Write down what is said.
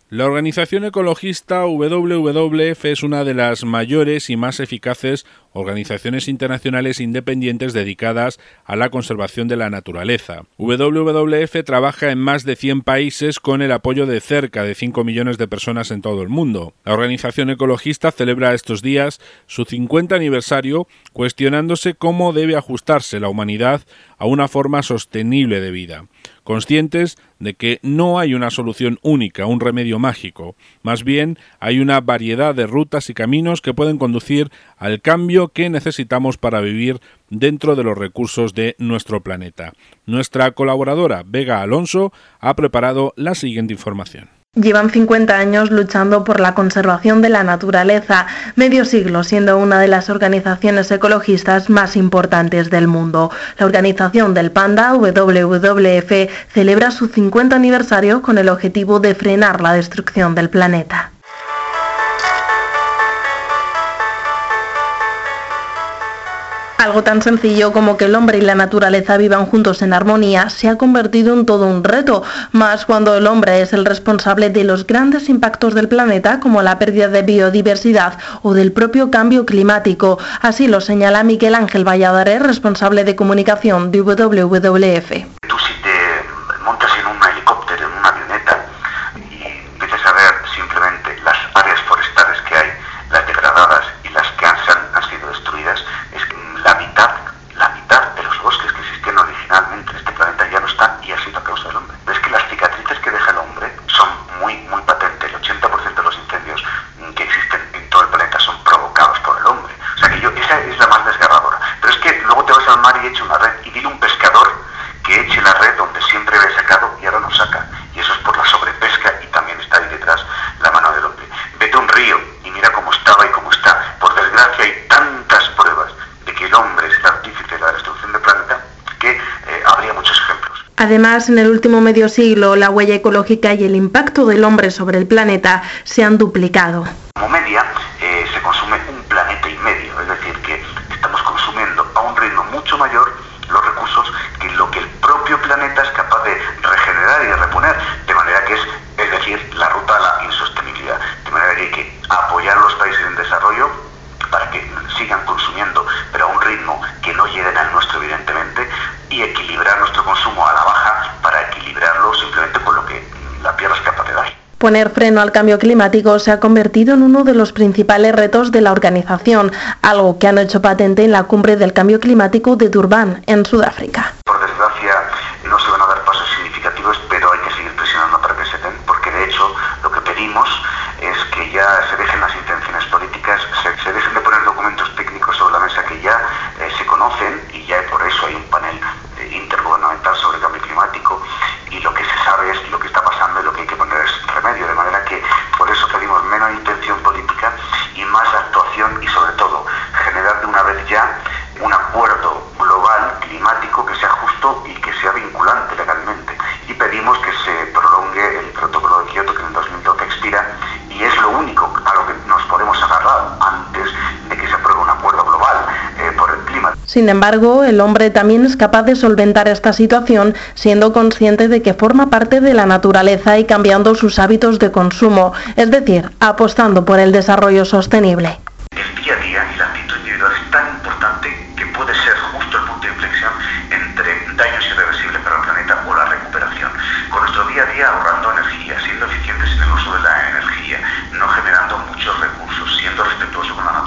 La organización ecologista WWF es una de las mayores y más eficaces organizaciones internacionales independientes dedicadas a la conservación de la naturaleza. WWF trabaja en más de 100 países con el apoyo de cerca de 5 millones de personas en todo el mundo. La organización ecologista celebra estos días su 50 aniversario cuestionándose cómo debe ajustarse la humanidad a una forma sostenible de vida, conscientes de que no hay una solución única, un remedio mágico. Más bien, hay una variedad de rutas y caminos que pueden conducir al cambio que necesitamos para vivir dentro de los recursos de nuestro planeta. Nuestra colaboradora, Vega Alonso, ha preparado la siguiente información. Llevan 50 años luchando por la conservación de la naturaleza, medio siglo siendo una de las organizaciones ecologistas más importantes del mundo. La organización del panda, WWF, celebra su 50 aniversario con el objetivo de frenar la destrucción del planeta. Algo tan sencillo como que el hombre y la naturaleza vivan juntos en armonía se ha convertido en todo un reto, más cuando el hombre es el responsable de los grandes impactos del planeta como la pérdida de biodiversidad o del propio cambio climático. Así lo señala Miguel Ángel Valladares, responsable de comunicación de WWF. Tú si te montas en un helicóptero, en una avioneta y empiezas a ver simplemente las áreas forestales que hay, las degradadas y las que han sido destruidas, es que la mitad de los bosques que existían originalmente en este planeta ya no están y ha sido a causa del hombre. Es que las cicatrices que deja el hombre son muy patentes. El 80% de los incendios que existen en todo el planeta son provocados por el hombre. O sea que esa es la más desgarradora. Pero es que luego te vas al mar y echa una red y dile a un pescador que eche la red donde siempre había sacado y ahora no saca. Y eso es por la sobrepesca y también está ahí detrás la mano del hombre. Vete a un río y mira cómo estaba y cómo está. Por desgracia hay tantas pruebas de que el hombre es el artífice de la destrucción del planeta que habría muchos ejemplos. Además, en el último medio siglo, la huella ecológica y el impacto del hombre sobre el planeta se han duplicado. Como media, se consume un planeta y medio, es decir, que estamos consumiendo a un ritmo mucho mayor los recursos que lo que el propio planeta es capaz de regenerar y de reponer, de manera que es decir, la ruta a la insostenibilidad, de manera que hay que apoyar a los países en desarrollo para que sigan consumiendo, pero a un ritmo que no lleguen al nuestro, evidentemente, y equilibrar nuestro consumo a la baja para equilibrarlo simplemente con lo que la tierra es capaz de dar. Poner freno al cambio climático se ha convertido en uno de los principales retos de la organización, algo que han hecho patente en la cumbre del cambio climático de Durban, en Sudáfrica. Por desgracia, no se van a dar pasos significativos, pero hay que seguir presionando para que se den, porque de hecho lo que pedimos es que ya se dejen las intenciones políticas, se dejen de poner documentos técnicos sobre la mesa que ya se conocen y ya por eso hay un panel intergubernamental sobre cambio climático y lo que se sabe es lo que está pasando y lo que hay que poner es remedio, de manera que por eso pedimos menos intención política y más actuación y sobre todo generar de una vez ya un acuerdo global climático que sea justo y que sea vinculante legalmente y pedimos que se prolongue el protocolo de Kioto que en el 2012 expira y es lo único a lo que nos podemos agarrar antes de que se apruebe un acuerdo global por el clima. Sin embargo, el hombre también es capaz de solventar esta situación siendo consciente de que forma parte de la naturaleza y cambiando sus hábitos de consumo, es decir, apostando por el desarrollo sostenible. El día a día y la actitud individual es tan importante que puede ser justo el punto de inflexión entre daños irreversibles para el planeta o la recuperación. Con nuestro día a día ahorrando energía, siendo eficientes en el uso de la energía, no generando muchos recursos, siendo respetuosos con la naturaleza.